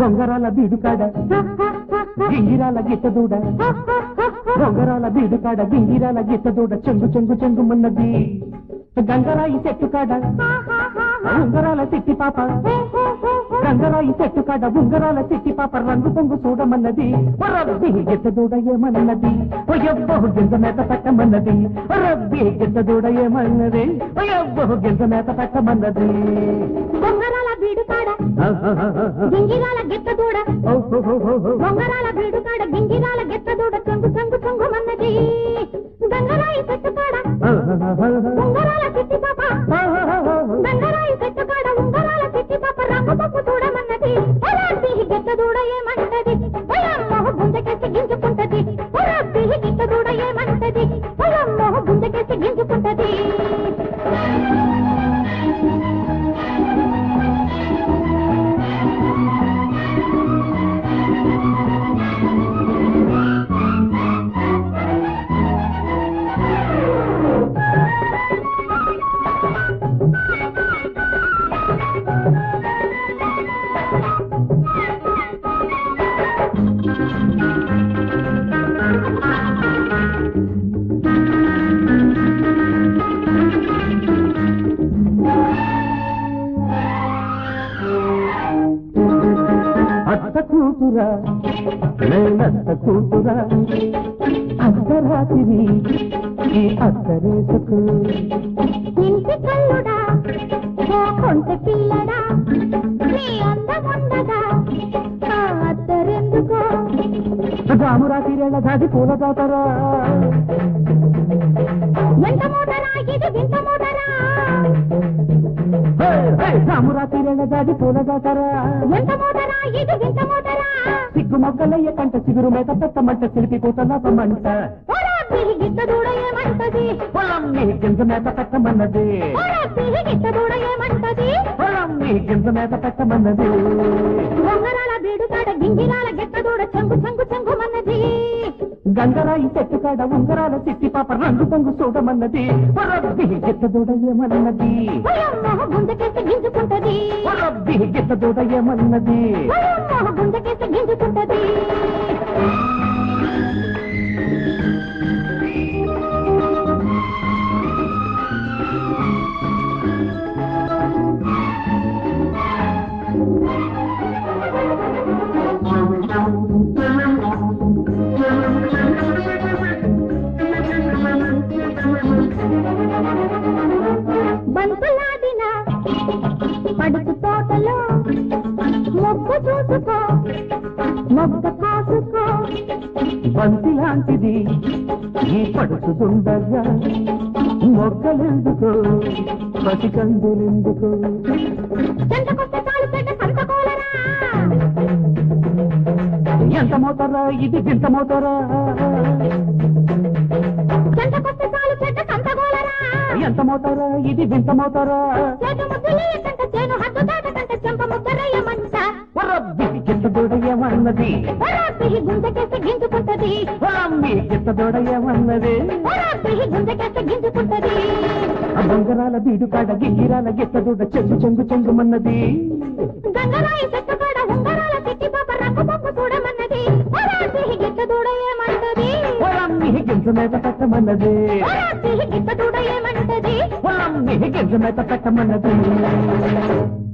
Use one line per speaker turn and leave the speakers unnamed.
బొంగరాల బీడుకాడ గింగిరాల గిట్టదూడ బొంగరాల బీడుకాడ గింగిరాల గిట్టదూడ చెంగు చెంగు చెంగుమన్నది గంగరాయి చెట్టు కాడ ఉంగరాల సిట్టి పాప గంగరాయి చెట్టు కాడ ఉంగరాల సిట్టి పాప రంగు పొంగు చూడమన్నది రబ్బి గిట్టదూడ ఏమన్నది ఎవ్వహు గింజ మేత పెట్టమన్నది రబ్బి గిట్టదూడ ఏమన్నది ఎవ్వహు గింజ మేత పెట్టమన్నది
బొంగరాల బీడుకాడ గింగిరాల గిట్టదూడ బొంగరాల బీడుకాడ గింగిరాల గిట్టదూడ చెంగు చెంగు చెంగుమన్నది గంగరాయి చెట్టు కాడ ఉంగరాల సిట్టి పాప గంగరాయి చెట్టు కాడ ఉంగరాల సిట్టి పాప రంగు పొంగు చూడమన్నది రబ్బి గిట్టదూడ ఏమంటది అమ్మోహ గుంజకేసి గింజుకుంటది రబ్బి గిట్టదూడ ఏమంటది అమ్మోహ గుంజకేసి గింజుకుంటది
అత్త కూతురా నేనత్త కూతురా అర్ధరాత్రి ఈ అత్తరేసుకు
ఇంటి కల్లుడా ఓ కొంటె పిల్లడా నీ అందముండగా ఆ అత్తరెందుకో
రామురాతిరేళ్ళ దాది పూల జాతరా
ఎంత మోటరా ఇది వింత మోటరా
రామురాతిరేళ్ళ దాది పూల జాతరా
ఎంత మోటరా ఇది వింత మోటరా
సిగ్గు మొక్కలయ్య కంట సిగురు మీద పెట్టమంట సిలిపి కూతలాపమంట
గిట్టదూడ ఏమంటది
పొలం నీ గింజ మేత పెట్టమన్నది
గిట్టదూడ ఏమంటది
పొలం నీ గింజ మేత పెట్టమన్నది
బొంగరాల బీడుకాడ గింగిరాల గిట్టదూడ చెంగు చెంగు చెంగుమన్నది
గంగరాయి చెట్టు కాడ ఉంగరాల సిట్టి పాప రంగు పొంగు చూడమన్నది రబ్బి గిట్టదూడ ఏమన్నది
అమ్మోహ గుంజకేసి గింజుకుంటది
రబ్బి గిట్టదూడ ఏమన్నది
అమ్మోహ గుంజకేసి గింజుకుంటది బంతులాడిన పడుచు తోటలో మొగ్గు చూసుకో మొగ్గ కాసుకో
బంతి లాంటిది ఈ పడుచుతుండగా మొగ్గలెందుకో పసికందులెందుకో
చెంతకొస్తే చాలు చెడ్డ సంతకోలరా
ఎంత మోతారా ఇది వింత మోతారా
చెంతకొస్తే చాలు చెడ్డ సంతకోలరా
ఎంత మోతారా ఇది వింత మోతారా
చేటు ముద్దులేయకంట చేను హద్దు దాటకంట చెంప ముద్దరయ్యమంట
రబ్బి గిట్టదూడ ఏమన్నది
రబ్బి గుంజకేసి గింజుకుంటది
రమ్మి గిట్టదూడ ఏమన్నది
రబ్బి గుంజకేసి గింజుకుంటది
బొంగరాల బీడుకాడ గింగిరాల గిట్టదూడ చెంగు చెంగు చెంగుమన్నది
గంగరాయి చెట్టు కాడ ఉంగరాల సిట్టి పాప రంగు పొంగు చూడమన్నది రబ్బి గిట్టదూడ ఏమంటది
రమ్మి గింజ మీద పెట్టమన్నది
రబ్బి గిట్టదూడ ఏమంటది
రమ్మి గింజ మీద పెట్టమన్నది